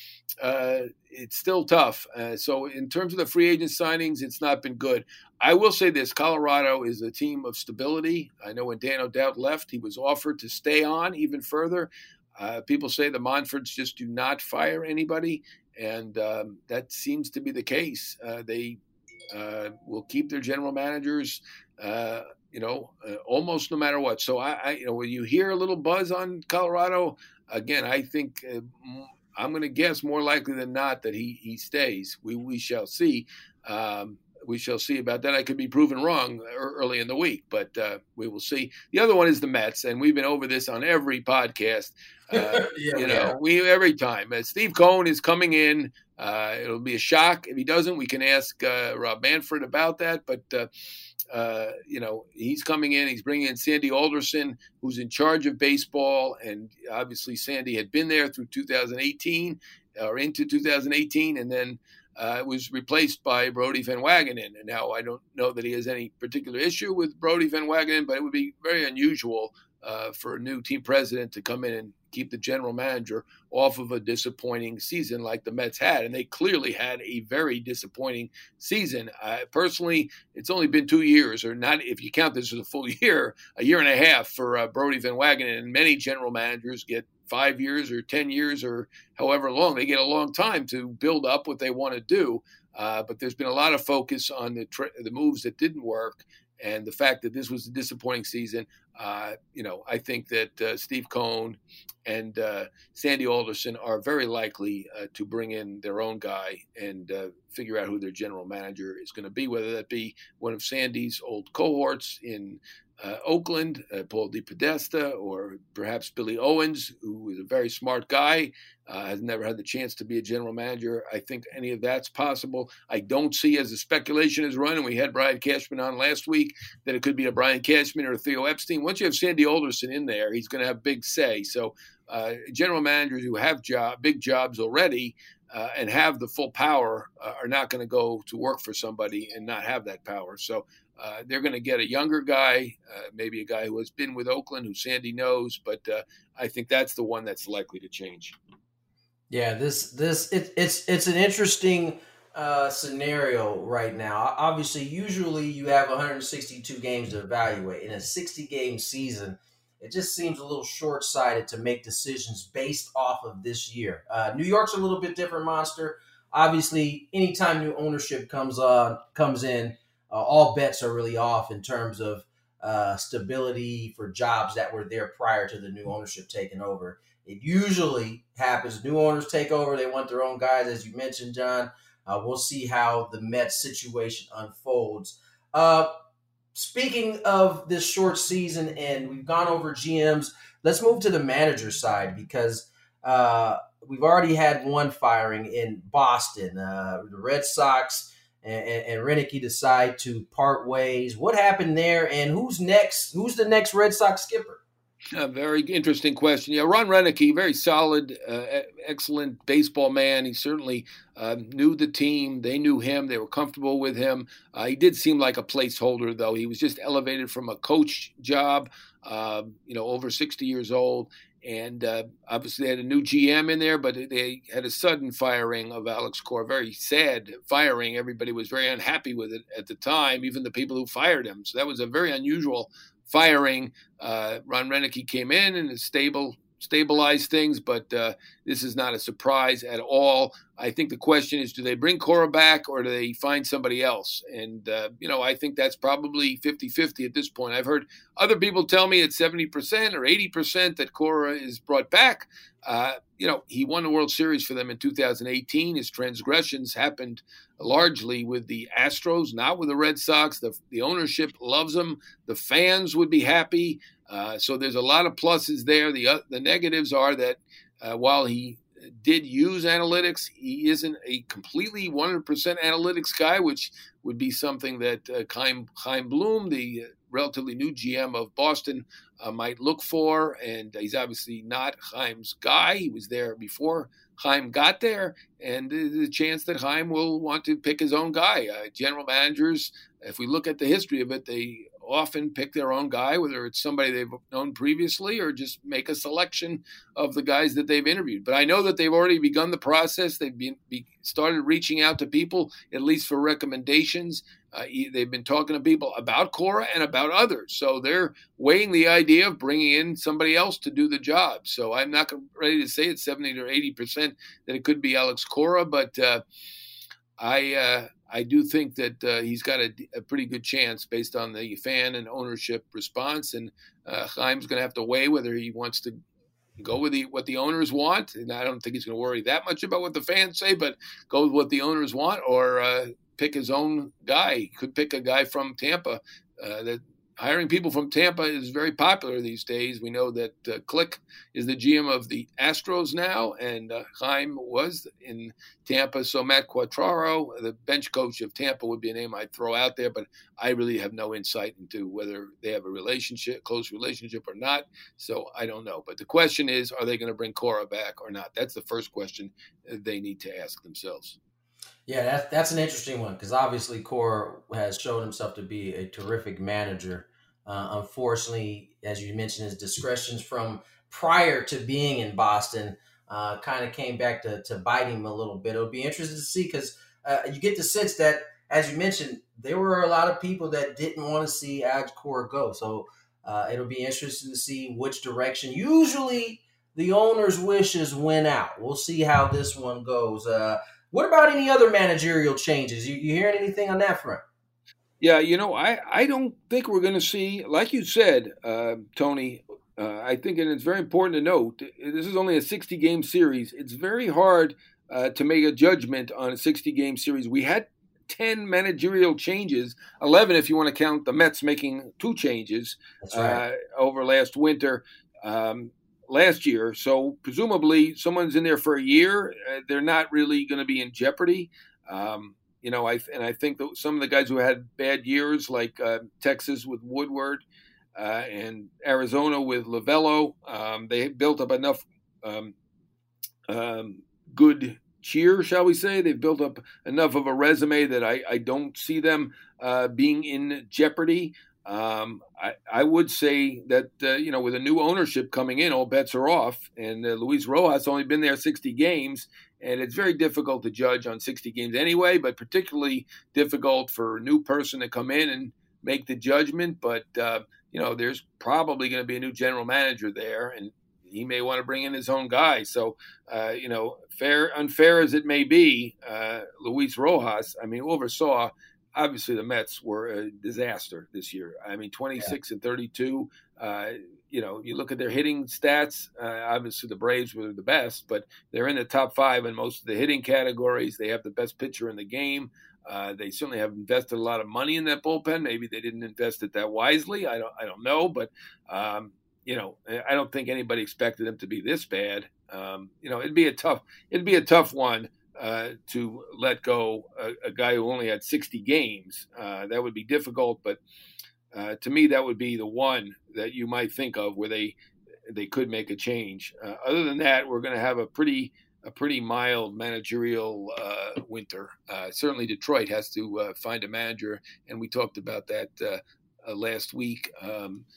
uh, it's still tough. Uh, so in terms of the free agent signings, it's not been good. I will say this, Colorado is a team of stability. I know when Dan O'Dowd left, he was offered to stay on even further. Uh, people say the Monforts just do not fire anybody, and um, that seems to be the case. Uh, they uh, will keep their general managers, uh, you know, uh, almost no matter what. So I, I, you know, when you hear a little buzz on Colorado, again, I think uh, I'm going to guess more likely than not that he he stays. We we shall see. Um, we shall see about that. I could be proven wrong early in the week, but uh, we will see. The other one is the Mets, and we've been over this on every podcast. Uh, yeah, you know, yeah. we every time uh, Steve Cohen is coming in. Uh, it'll be a shock if he doesn't. We can ask uh, Rob Manfred about that, but uh, uh, you know, he's coming in. He's bringing in Sandy Alderson, who's in charge of baseball, and obviously Sandy had been there through two thousand eighteen or into two thousand eighteen, and then uh, was replaced by Brodie Van Wagenen. And now I don't know that he has any particular issue with Brodie Van Wagenen, but it would be very unusual uh, for a new team president to come in and keep the general manager off of a disappointing season like the Mets had. And they clearly had a very disappointing season. Uh, personally, it's only been two years, or not if you count this as a full year, a year and a half for uh, Brodie Van Wagenen. And many general managers get five years or ten years or however long. They get a long time to build up what they want to do. Uh, but there's been a lot of focus on the tra- the moves that didn't work. And the fact that this was a disappointing season, uh, you know, I think that uh, Steve Cohen and uh, Sandy Alderson are very likely uh, to bring in their own guy and uh, figure out who their general manager is going to be, whether that be one of Sandy's old cohorts in uh, Oakland, uh, Paul DePodesta, or perhaps Billy Owens, who is a very smart guy, uh, has never had the chance to be a general manager. I think any of that's possible. I don't see, as the speculation is run, and we had Brian Cashman on last week, that it could be a Brian Cashman or a Theo Epstein. Once you have Sandy Alderson in there, he's going to have big say. So uh, general managers who have job, big jobs already uh, and have the full power uh, are not going to go to work for somebody and not have that power. So uh, they're going to get a younger guy, uh, maybe a guy who has been with Oakland, who Sandy knows. But uh, I think that's the one that's likely to change. Yeah, this this it, it's it's an interesting uh, scenario right now. Obviously, usually you have one hundred sixty-two games to evaluate. In a sixty-game season, it just seems a little short-sighted to make decisions based off of this year. Uh, New York's a little bit different monster. Obviously, anytime new ownership comes on comes in, uh, all bets are really off in terms of uh, stability for jobs that were there prior to the new ownership taking over. It usually happens. New owners take over. They want their own guys, as you mentioned, John. Uh, we'll see how the Mets situation unfolds. Uh, speaking of this short season, and we've gone over G Ms, let's move to the manager side because uh, we've already had one firing in Boston. Uh, the Red Sox and, and, and Roenicke decide to part ways. What happened there, and who's next? Who's the next Red Sox skipper? A very interesting question. Yeah, Ron Roenicke, very solid, uh, excellent baseball man. He certainly uh, knew the team. They knew him. They were comfortable with him. Uh, he did seem like a placeholder, though. He was just elevated from a coach job, uh, you know, over sixty years old. And uh, obviously they had a new G M in there, but they had a sudden firing of Alex Cora, very sad firing. Everybody was very unhappy with it at the time, even the people who fired him. So that was a very unusual firing. uh, Ron Roenicke came in and stable, stabilized things, but uh, this is not a surprise at all. I think the question is, do they bring Cora back or do they find somebody else? And, uh, you know, I think that's probably fifty-fifty at this point. I've heard other people tell me it's seventy percent or eighty percent that Cora is brought back. Uh, you know, he won the World Series for them in two thousand eighteen. His transgressions happened largely with the Astros, not with the Red Sox. The, the ownership loves him. The fans would be happy. Uh, so there's a lot of pluses there. The uh, the negatives are that uh, while he did use analytics, he isn't a completely one hundred percent analytics guy, which would be something that uh, Chaim, Chaim Bloom, the relatively new G M of Boston, uh, might look for. And he's obviously not Chaim's guy. He was there before Chaim got there, and there's a chance that Chaim will want to pick his own guy. Uh, general managers, if we look at the history of it, they often pick their own guy, whether it's somebody they've known previously or just make a selection of the guys that they've interviewed. But I know that they've already begun the process. They've been be, started reaching out to people, at least for recommendations. Uh, they've been talking to people about Cora and about others. So they're weighing the idea of bringing in somebody else to do the job. So I'm not ready to say it's seventy or eighty percent that it could be Alex Cora, but uh, I uh, I do think that uh, he's got a, a pretty good chance based on the fan and ownership response. And uh, Chaim's going to have to weigh whether he wants to go with the, what the owners want. And I don't think he's going to worry that much about what the fans say, but go with what the owners want, or uh, pick his own guy. He could pick a guy from Tampa. Uh, that hiring people from Tampa is very popular these days. We know that uh, Click is the G M of the Astros now, and uh, Chaim was in Tampa. So Matt Quatraro, the bench coach of Tampa, would be a name I'd throw out there, but I really have no insight into whether they have a relationship, close relationship or not. So I don't know. But the question is, are they going to bring Cora back or not? That's the first question they need to ask themselves. Yeah, that's that's an interesting one because obviously Cora has shown himself to be a terrific manager Uh, unfortunately, as you mentioned, his discretions from prior to being in Boston uh, kind of came back to, to bite him a little bit. It'll be interesting to see because uh, you get the sense that, as you mentioned, there were a lot of people that didn't want to see Agcor go. So uh, it'll be interesting to see which direction. Usually the owner's wishes win out. We'll see how this one goes. Uh, what about any other managerial changes? You, you hearing anything on that front? Yeah, you know, I, I don't think we're going to see, like you said, uh, Tony, uh, I think, and it's very important to note, this is only a sixty-game series. It's very hard uh, to make a judgment on a sixty-game series. We had ten managerial changes, eleven if you want to count the Mets making two changes That's right. uh, over last winter, um, last year. So presumably someone's in there for a year. Uh, they're not really going to be in jeopardy. Um You know, I and I think that some of the guys who had bad years, like uh, Texas with Woodward uh, and Arizona with Lovello, um, they built up enough um, um, good cheer, shall we say. They've built up enough of a resume that I, I don't see them uh, being in jeopardy. Um, I, I would say that, uh, you know, with a new ownership coming in, all bets are off. And uh, Luis Rojas only been there sixty games. And it's very difficult to judge on sixty games anyway, but particularly difficult for a new person to come in and make the judgment. But, uh, you know, there's probably going to be a new general manager there, and he may want to bring in his own guy. So, uh, you know, fair, unfair as it may be, uh, Luis Rojas, I mean, oversaw, obviously the Mets were a disaster this year. I mean, twenty-six yeah. and thirty-two, uh, you know, you look at their hitting stats, uh, obviously the Braves were the best, but they're in the top five in most of the hitting categories. They have the best pitcher in the game. Uh, they certainly have invested a lot of money in that bullpen. Maybe they didn't invest it that wisely. I don't, I don't know, but, um, you know, I don't think anybody expected them to be this bad. Um, you know, it'd be a tough, it'd be a tough one uh, to let go a, a guy who only had sixty games. Uh, that would be difficult, but uh, to me, that would be the one that you might think of where they they could make a change. Uh, other than that, we're going to have a pretty a pretty mild managerial uh, winter. Uh, certainly, Detroit has to uh, find a manager, and we talked about that uh, uh, last week. Um,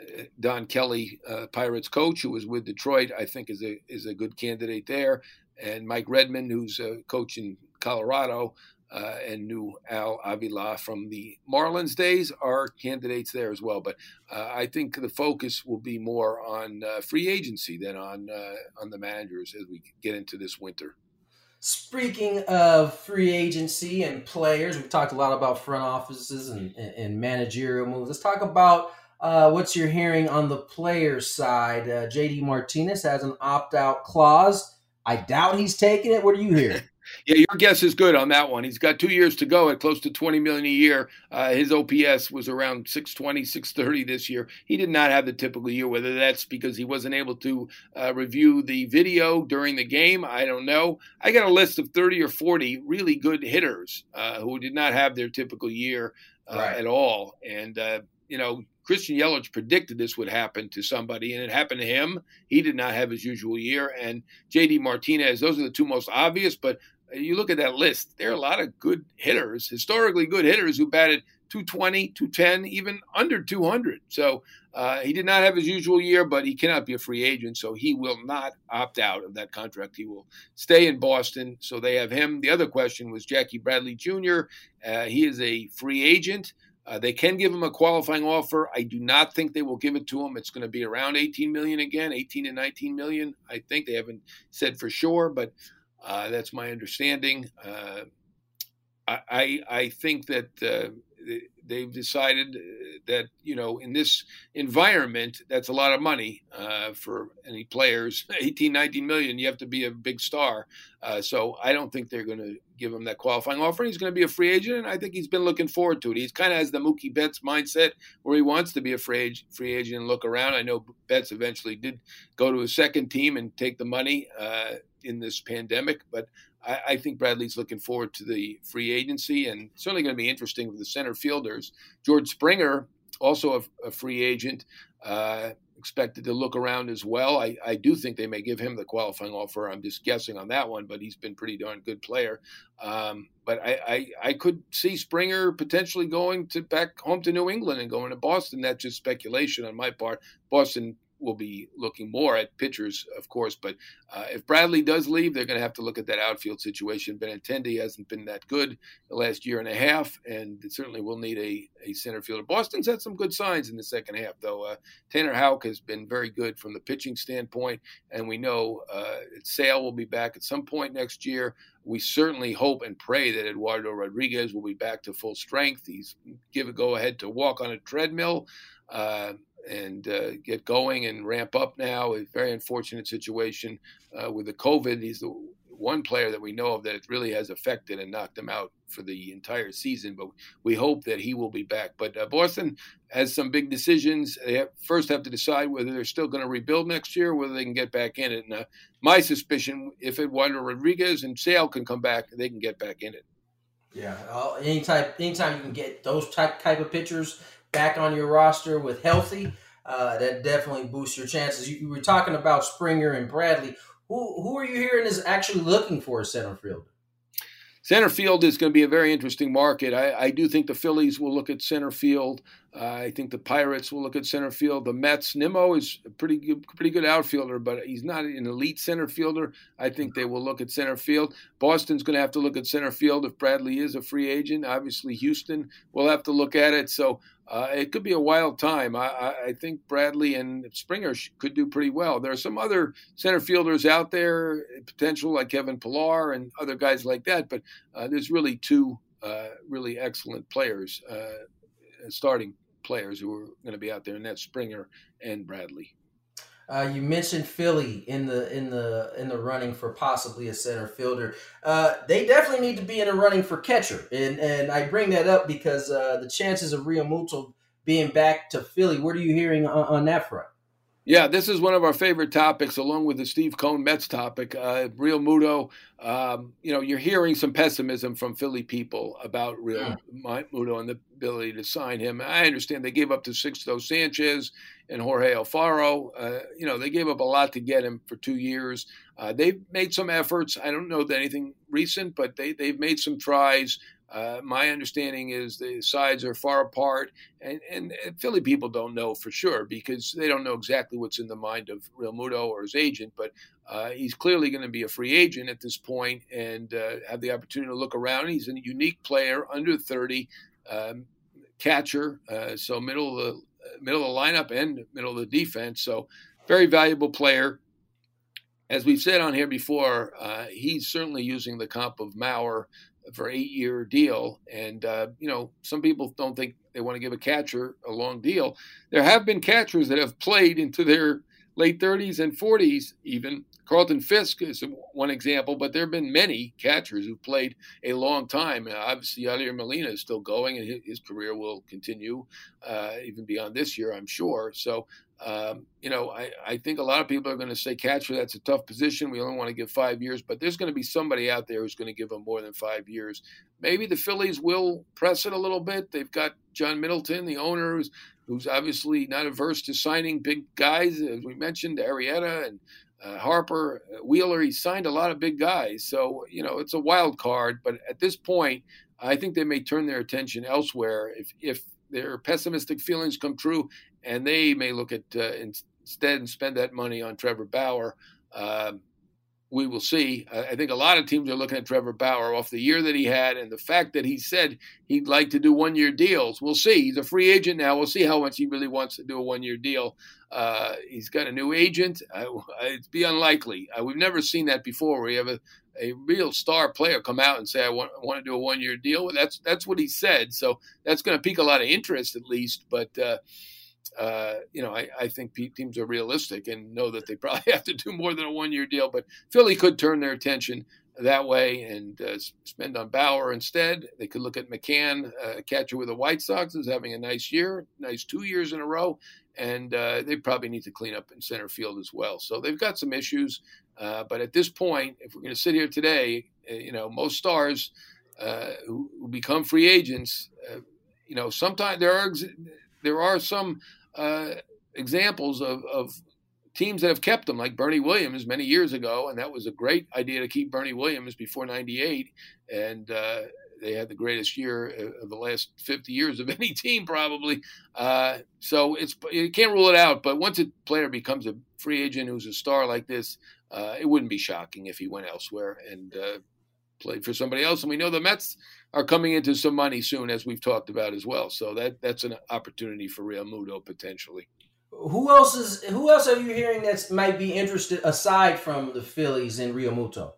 Don Kelly, uh, Pirates coach, who was with Detroit, I think is a is a good candidate there, and Mike Redmond, who's a coach in Colorado, uh, and knew Al Avila from the Marlins days, are candidates there as well. But uh, I think the focus will be more on uh, free agency than on uh, on the managers as we get into this winter. Speaking of free agency and players, we've talked a lot about front offices and, and managerial moves. Let's talk about Uh, what you're hearing on the players' side. uh, J D Martinez has an opt-out clause. I doubt he's taking it. What do you hear? Yeah, your guess is good on that one. He's got two years to go at close to twenty million dollars a year. Uh, his O P S was around six twenty, six thirty this year. He did not have the typical year, whether that's because he wasn't able to uh, review the video during the game. I don't know. I got a list of thirty or forty really good hitters uh, who did not have their typical year uh, right. at all. And, uh, you know, Christian Yelich predicted this would happen to somebody, and it happened to him. He did not have his usual year. And J D Martinez, those are the two most obvious. But you look at that list, there are a lot of good hitters, historically good hitters who batted two twenty, two ten, even under two hundred. So uh, he did not have his usual year, but he cannot be a free agent. So he will not opt out of that contract. He will stay in Boston. So they have him. The other question was Jackie Bradley Junior Uh, he is a free agent. Uh, they can give him a qualifying offer. I do not think they will give it to him. It's going to be around eighteen million dollars again, eighteen and nineteen million dollars. I think they haven't said for sure, but uh, that's my understanding. Uh, I, I I think that uh, they've decided that, you know, in this environment, that's a lot of money uh, for any players. eighteen, nineteen million, you have to be a big star. Uh, so I don't think they're going to give him that qualifying offer. He's going to be a free agent, and I think he's been looking forward to it. He's kind of has the Mookie Betts mindset where he wants to be a free, free agent and look around. I know Betts eventually did go to a second team and take the money uh, in this pandemic, but I, I think Bradley's looking forward to the free agency, and certainly going to be interesting with the center fielders. George Springer, also a, a free agent, uh, expected to look around as well. I, I do think they may give him the qualifying offer. I'm just guessing on that one, but he's been pretty darn good player. Um, but I, I, I could see Springer potentially going to back home to New England and going to Boston. That's just speculation on my part. Boston will be looking more at pitchers, of course. But uh, if Bradley does leave, they're going to have to look at that outfield situation. Benintendi hasn't been that good the last year and a half, and it certainly will need a, a center fielder. Boston's had some good signs in the second half, though. Uh, Tanner Houck has been very good from the pitching standpoint, and we know uh, Sale will be back at some point next year. We certainly hope and pray that Eduardo Rodriguez will be back to full strength. He's give a go-ahead to walk on a treadmill. Uh, and uh, get going and ramp up now. A very unfortunate situation uh, with the COVID. He's the one player that we know of that it really has affected and knocked him out for the entire season, but we hope that he will be back. But uh, Boston has some big decisions. They have, first have to decide whether they're still going to rebuild next year, whether they can get back in it. And uh, my suspicion, if Eduardo Rodriguez and Sale can come back, they can get back in it. Yeah, uh, anytime, anytime you can get those type, type of pitchers back on your roster with healthy, uh, that definitely boosts your chances. You, you were talking about Springer and Bradley. Who who are you hearing is actually looking for a center fielder? Center field is going to be a very interesting market. I, I do think the Phillies will look at center field. Uh, I think the Pirates will look at center field. The Mets, Nimmo is a pretty good, pretty good outfielder, but he's not an elite center fielder. I think they will look at center field. Boston's going to have to look at center field if Bradley is a free agent. Obviously, Houston will have to look at it. So uh, it could be a wild time. I, I, I think Bradley and Springer could do pretty well. There are some other center fielders out there, potential like Kevin Pillar and other guys like that, but uh, there's really two uh, really excellent players, uh, starting players who are going to be out there, and that's Springer and Bradley. Uh, you mentioned Philly in the in the in the running for possibly a center fielder. Uh, they definitely need to be in the running for catcher, and and I bring that up because uh, the chances of Realmuto being back to Philly. What are you hearing on, on that front? Yeah, this is one of our favorite topics, along with the Steve Cohn Mets topic. Uh, Realmuto, um, you know, you're hearing some pessimism from Philly people about Realmuto mm. and the ability to sign him. I understand they gave up to Sixto Sanchez and Jorge Alfaro. Uh, you know, they gave up a lot to get him for two years. Uh, they've made some efforts. I don't know that anything recent, but they, they've made some tries. Uh, my understanding is the sides are far apart, and, and Philly people don't know for sure because they don't know exactly what's in the mind of Realmuto or his agent, but uh, he's clearly going to be a free agent at this point and uh, have the opportunity to look around. He's a unique player, under thirty, um, catcher, uh, so middle of the middle of the lineup and middle of the defense, so very valuable player. As we've said on here before, uh, he's certainly using the comp of Mauer for an eight-year deal. And, uh, you know, some people don't think they want to give a catcher a long deal. There have been catchers that have played into their late thirties and forties even. Carlton Fisk is one example, but there have been many catchers who've played a long time. Uh, obviously, Yadier Molina is still going, and his, his career will continue uh, even beyond this year, I'm sure. So, um, you know, I, I think a lot of people are going to say catcher, that's a tough position. We only want to give five years, but there's going to be somebody out there who's going to give them more than five years. Maybe the Phillies will press it a little bit. They've got John Middleton, the owner, who's, who's obviously not averse to signing big guys, as we mentioned, Arrieta and Uh, Harper, uh, Wheeler. He signed a lot of big guys. So, you know, it's a wild card. But at this point, I think they may turn their attention elsewhere if, if their pessimistic feelings come true, and they may look at uh, instead and spend that money on Trevor Bauer. Uh, we will see. I think a lot of teams are looking at Trevor Bauer off the year that he had and the fact that he said he'd like to do one-year deals. We'll see. He's a free agent now. We'll see how much he really wants to do a one-year deal. Uh, he's got a new agent. Uh, it'd be unlikely. Uh, we've never seen that before, where you have a, a real star player come out and say, I want, I want to do a one-year deal. Well, that's that's what he said. So that's going to pique a lot of interest at least. But, uh, uh, you know, I, I think teams are realistic and know that they probably have to do more than a one-year deal. But Philly could turn their attention that way and uh, spend on Bauer instead. They could look at McCann, uh, a catcher with the White Sox, who's having a nice year, nice two years in a row. And uh, they probably need to clean up in center field as well. So they've got some issues. Uh, but at this point, if we're going to sit here today, uh, you know, most stars uh, who, who become free agents, uh, you know, sometimes there are there are some uh, examples of, of teams that have kept him, like Bernie Williams many years ago, and that was a great idea to keep Bernie Williams before ninety-eight, and uh, they had the greatest year of the last fifty years of any team probably. Uh, so it's you can't rule it out, but once a player becomes a free agent who's a star like this, uh, it wouldn't be shocking if he went elsewhere and uh, played for somebody else. And we know the Mets are coming into some money soon, as we've talked about as well. So that that's an opportunity for Real Muto potentially. Who else is? Who else are you hearing that might be interested aside from the Phillies in Real Muto?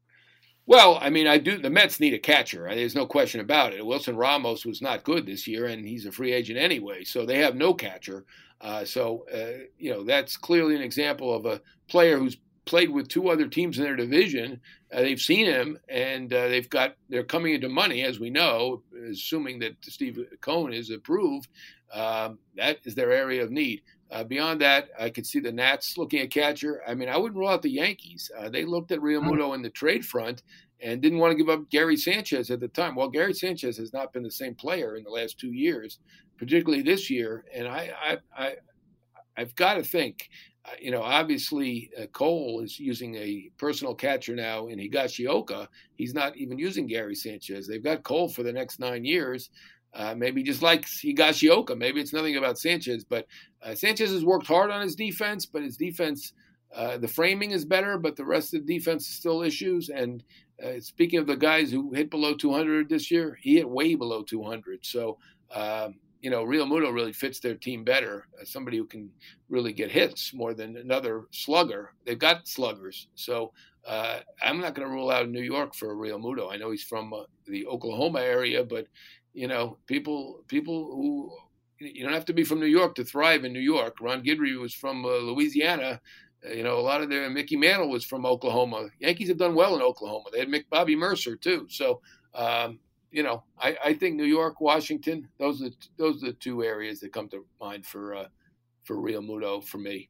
Well, I mean, I do. The Mets need a catcher. There's no question about it. Wilson Ramos was not good this year, and he's a free agent anyway, so they have no catcher. Uh, so, uh, you know, that's clearly an example of a player who's played with two other teams in their division. Uh, they've seen him, and uh, they've got they're coming into money, as we know, assuming that Steve Cohen is approved. Um, that is their area of need. Uh, beyond that, I could see the Nats looking at catcher. I mean, I wouldn't rule out the Yankees. Uh, they looked at Real Muto in the trade front and didn't want to give up Gary Sanchez at the time. Well, Gary Sanchez has not been the same player in the last two years, particularly this year. And I, I, I I've got to think, uh, you know, obviously uh, Cole is using a personal catcher now in Higashioka. He's not even using Gary Sanchez. They've got Cole for the next nine years. Uh, maybe just like Higashioka. Maybe it's nothing about Sanchez, but uh, Sanchez has worked hard on his defense, but his defense, uh, the framing is better, but the rest of the defense is still issues. And uh, speaking of the guys who hit below two hundred this year, he hit way below two hundred. So, um, you know, Real Muto really fits their team better. Uh, somebody who can really get hits more than another slugger. They've got sluggers. So uh, I'm not going to rule out New York for Real Muto. I know he's from uh, the Oklahoma area, but you know, people people who you don't have to be from New York to thrive in New York. Ron Guidry was from uh, Louisiana. Uh, you know, a lot of their Mickey Mantle was from Oklahoma. Yankees have done well in Oklahoma. They had Mick, Bobby Mercer too. So, um, you know, I, I think New York, Washington, those are the, those are the two areas that come to mind for uh, for Real Muto for me.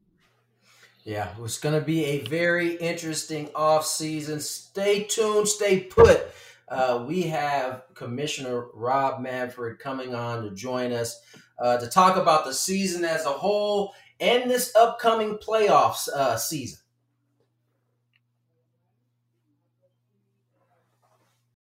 Yeah, it's going to be a very interesting offseason. Stay tuned, stay put. Uh, we have Commissioner Rob Manfred coming on to join us uh, to talk about the season as a whole and this upcoming playoffs uh, season.